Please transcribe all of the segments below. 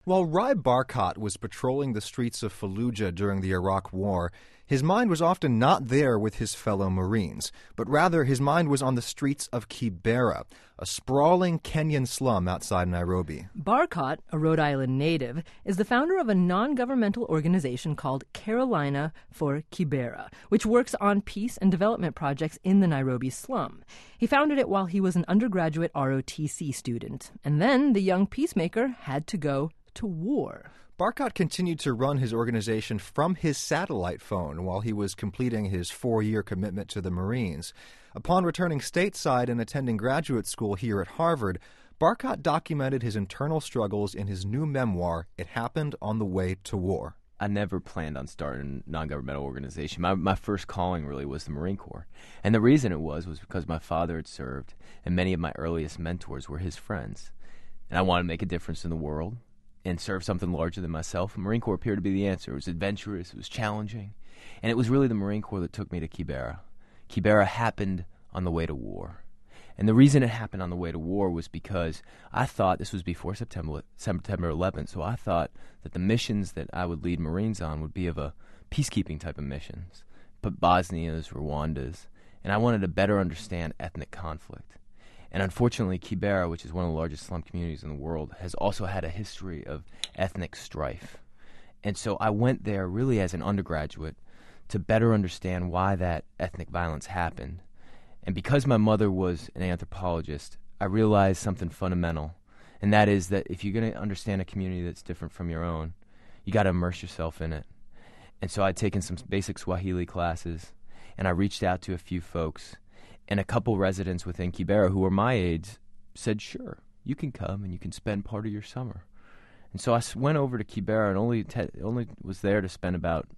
While Rai Barkat was patrolling the streets of Fallujah during the Iraq War, his mind was often not there with his fellow Marines, but rather his mind was on the streets of Kibera, a sprawling Kenyan slum outside Nairobi. Barkat, a Rhode Island native, is the founder of a non-governmental organization called Carolina for Kibera, which works on peace and development projects in the Nairobi slum. He founded it while he was an undergraduate ROTC student, and then the young peacemaker had to go to war. Barkat continued to run his organization from his satellite phone while he was completing his 4-year commitment to the Marines. Upon returning stateside and attending graduate school here at Harvard, Barkat documented his internal struggles in his new memoir, It Happened on the Way to War. I never planned on starting a non-governmental organization. My first calling really was the Marine Corps. And the reason it was because my father had served, and many of my earliest mentors were his friends. And I wanted to make a difference in the world and serve something larger than myself. The Marine Corps appeared to be the answer. It was adventurous, it was challenging, and it was really the Marine Corps that took me to Kibera. Kibera happened on the way to war. And the reason it happened on the way to war was because I thought, this was before September 11th, so I thought that the missions that I would lead Marines on would be of a peacekeeping type of missions, but Bosnia's, Rwanda's, and I wanted to better understand ethnic conflict. And unfortunately, Kibera, which is one of the largest slum communities in the world, has also had a history of ethnic strife. And so I went there really as an undergraduate to better understand why that ethnic violence happened. And because my mother was an anthropologist, I realized something fundamental, and that is that if you're going to understand a community that's different from your own, you got to immerse yourself in it. And so I'd taken some basic Swahili classes, and I reached out to a few folks. And a couple residents within Kibera who were my age said, sure, you can come and you can spend part of your summer. And so I went over to Kibera and only was there to spend about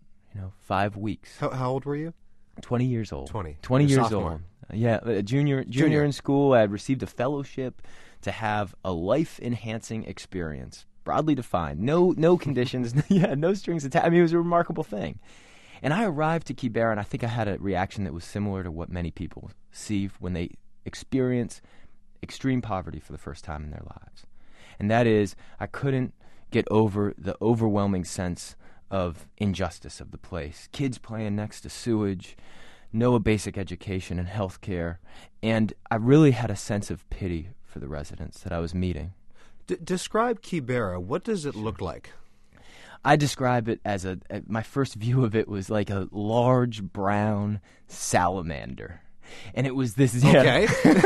5 weeks. How old were you? 20 years old. 20 years sophomore. old. Yeah, a junior in school. I had received a fellowship to have a life-enhancing experience, broadly defined. No conditions, no strings attached. I mean, it was a remarkable thing. And I arrived to Kibera, and I think I had a reaction that was similar to what many people see when they experience extreme poverty for the first time in their lives. And that is, I couldn't get over the overwhelming sense of injustice of the place. Kids playing next to sewage, no basic education and health care. And I really had a sense of pity for the residents that I was meeting. Describe Kibera. What does it look like? I describe it as my first view of it was like a large brown salamander. And it was this, Okay.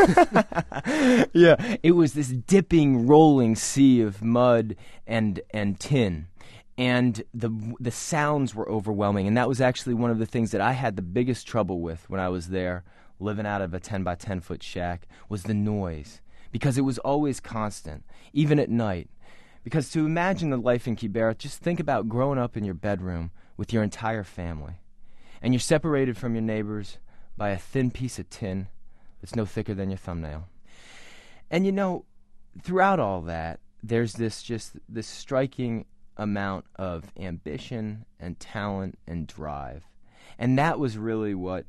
yeah, it was this dipping, rolling sea of mud and tin. And the sounds were overwhelming. And that was actually one of the things that I had the biggest trouble with when I was there, living out of a 10 by 10 foot shack, was the noise. Because it was always constant, even at night. Because to imagine the life in Kibera, just think about growing up in your bedroom with your entire family. And you're separated from your neighbors by a thin piece of tin that's no thicker than your thumbnail. And throughout all that, there's this striking amount of ambition and talent and drive. And that was really what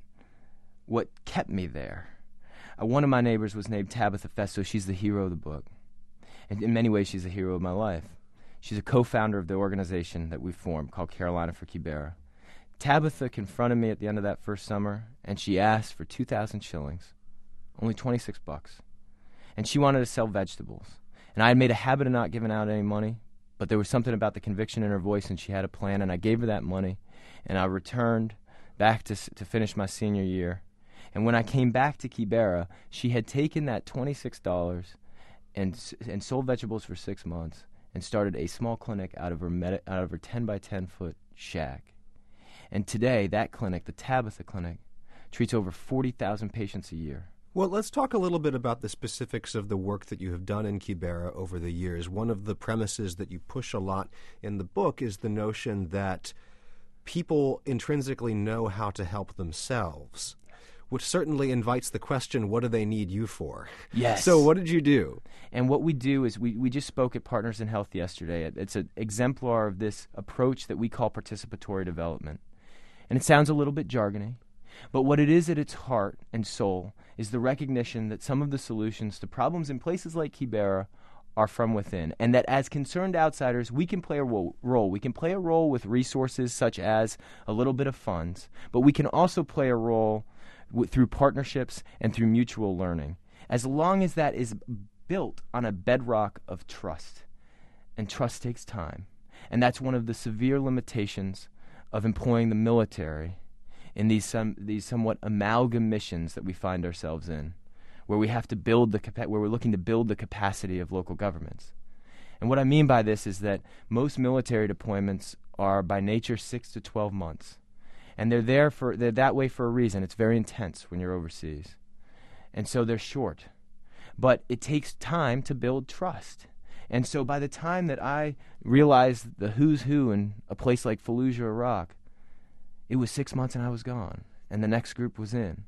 kept me there. One of my neighbors was named Tabitha Festo. She's the hero of the book. And in many ways, she's the hero of my life. She's a co-founder of the organization that we formed called Carolina for Kibera. Tabitha confronted me at the end of that first summer, and she asked for 2,000 shillings, only $26. And she wanted to sell vegetables. And I had made a habit of not giving out any money, but there was something about the conviction in her voice, and she had a plan, and I gave her that money. And I returned back to finish my senior year. And when I came back to Kibera, she had taken that $26 and sold vegetables for 6 months and started a small clinic out of her 10 by 10 foot shack. And today, that clinic, the Tabitha Clinic, treats over 40,000 patients a year. Well, let's talk a little bit about the specifics of the work that you have done in Kibera over the years. One of the premises that you push a lot in the book is the notion that people intrinsically know how to help themselves, which certainly invites the question, what do they need you for? Yes. So what did you do? And what we do is we just spoke at Partners in Health yesterday. It's an exemplar of this approach that we call participatory development. And it sounds a little bit jargony, but what it is at its heart and soul is the recognition that some of the solutions to problems in places like Kibera are from within, and that as concerned outsiders, we can play a role. We can play a role with resources such as a little bit of funds, but we can also play a role through partnerships and through mutual learning, as long as that is built on a bedrock of trust. And trust takes time. And that's one of the severe limitations of employing the military in these somewhat amalgam missions that we find ourselves in, where we have to where we're looking to build the capacity of local governments. And what I mean by this is that most military deployments are by nature 6 to 12 months. And they're that way for a reason. It's very intense when you're overseas. And so they're short. But it takes time to build trust. And so by the time that I realized the who's who in a place like Fallujah, Iraq, it was 6 months and I was gone. And the next group was in.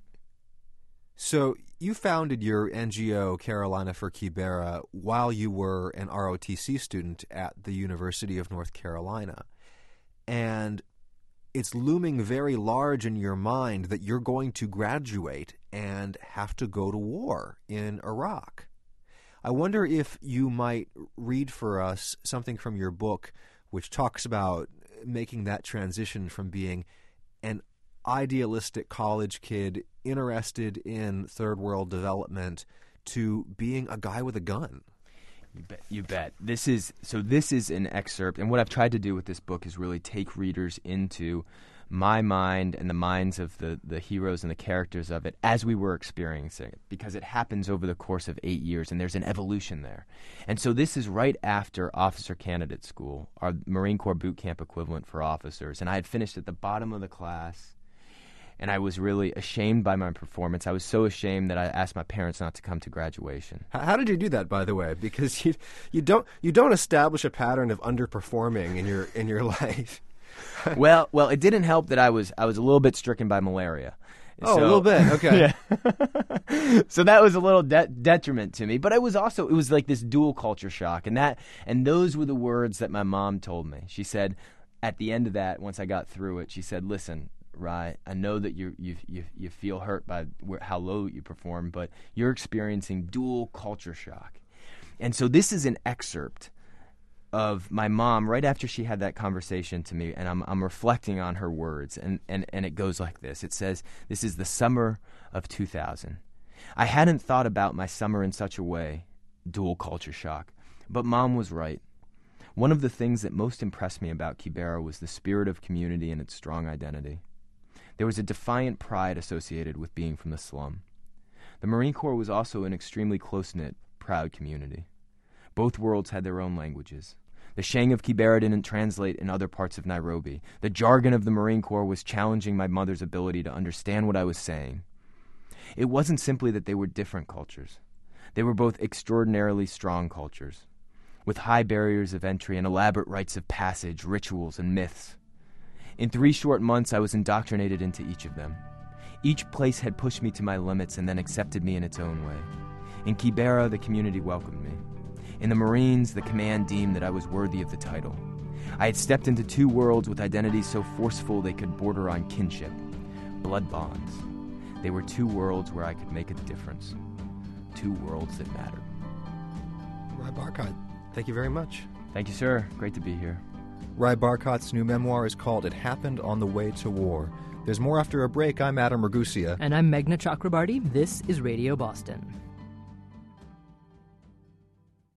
So you founded your NGO, Carolina for Kibera, while you were an ROTC student at the University of North Carolina. And it's looming very large in your mind that you're going to graduate and have to go to war in Iraq. I wonder if you might read for us something from your book which talks about making that transition from being an idealistic college kid interested in third world development to being a guy with a gun. You bet. This is an excerpt, and what I've tried to do with this book is really take readers into my mind and the minds of the heroes and the characters of it as we were experiencing it, because it happens over the course of 8 years, and there's an evolution there. And so this is right after Officer Candidate School, our Marine Corps boot camp equivalent for officers, and I had finished at the bottom of the class, and I was really ashamed by my performance. I was so ashamed that I asked my parents not to come to graduation. How did you do that, by the way? Because you don't establish a pattern of underperforming in your life. Well, it didn't help that I was a little bit stricken by malaria. Oh, a little bit. Okay. Yeah. So that was a little detriment to me, but it was like this dual culture shock, and those were the words that my mom told me. She said at the end of that, once I got through it, she said, "Listen, Ry, I know that you feel hurt by how low you perform, but you're experiencing dual culture shock." And so this is an excerpt of my mom right after she had that conversation to me, and I'm reflecting on her words, and it goes like this. It says, "This is the summer of 2000. I hadn't thought about my summer in such a way, dual culture shock, but Mom was right. One of the things that most impressed me about Kibera was the spirit of community and its strong identity. There was a defiant pride associated with being from the slum. The Marine Corps was also an extremely close-knit, proud community. Both worlds had their own languages. The Sheng of Kibera didn't translate in other parts of Nairobi. The jargon of the Marine Corps was challenging my mother's ability to understand what I was saying. It wasn't simply that they were different cultures. They were both extraordinarily strong cultures, with high barriers of entry and elaborate rites of passage, rituals, and myths. In 3 short months, I was indoctrinated into each of them. Each place had pushed me to my limits and then accepted me in its own way. In Kibera, the community welcomed me. In the Marines, the command deemed that I was worthy of the title. I had stepped into 2 worlds with identities so forceful they could border on kinship, blood bonds. They were 2 worlds where I could make a difference. 2 worlds that mattered." Ry Barkot, thank you very much. Thank you, sir. Great to be here. Ry Barkot's new memoir is called It Happened on the Way to War. There's more after a break. I'm Adam Ragusia. And I'm Meghna Chakrabarty. This is Radio Boston.